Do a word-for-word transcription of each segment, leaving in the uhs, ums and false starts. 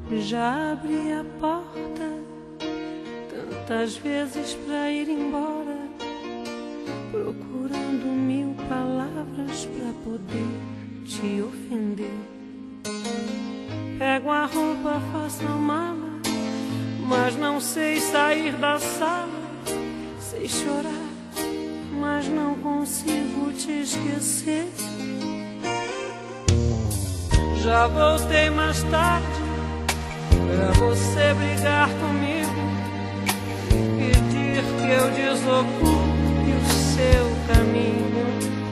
Já abri a porta tantas vezes pra ir embora, procurando mil palavras pra poder te ofender. Pego a roupa, faço a mala, mas não sei sair da sala. Sei chorar, mas não consigo te esquecer. Já voltei mais tarde pra você brigar comigo, pedir que eu desocupe o seu caminho.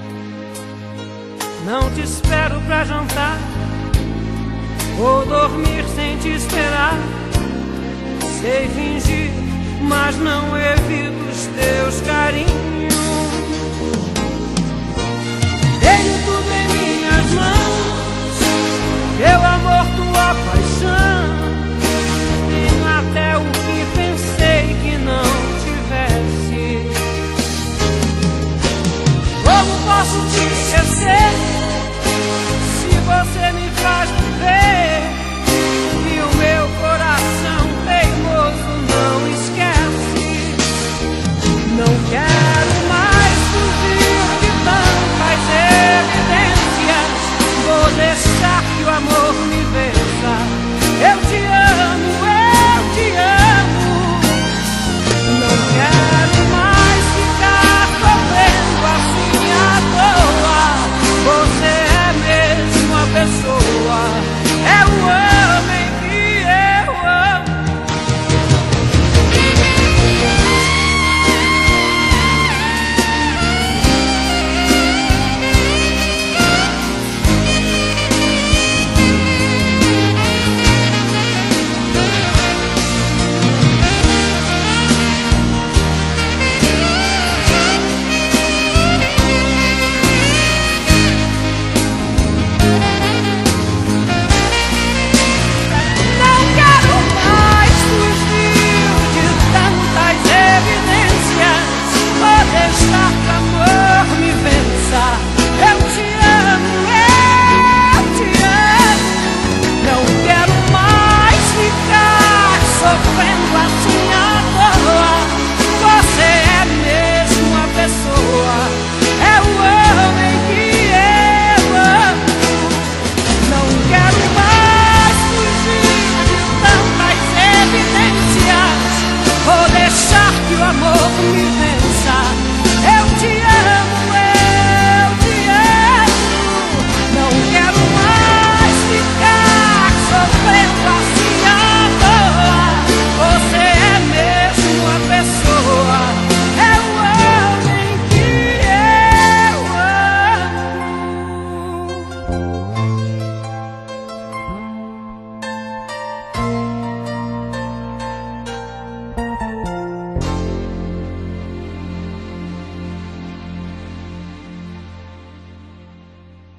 Não te espero pra jantar ou dormir sem te esperar. Sei fingir, mas não evito os teus carinhos. Tenho tudo em minhas mãos,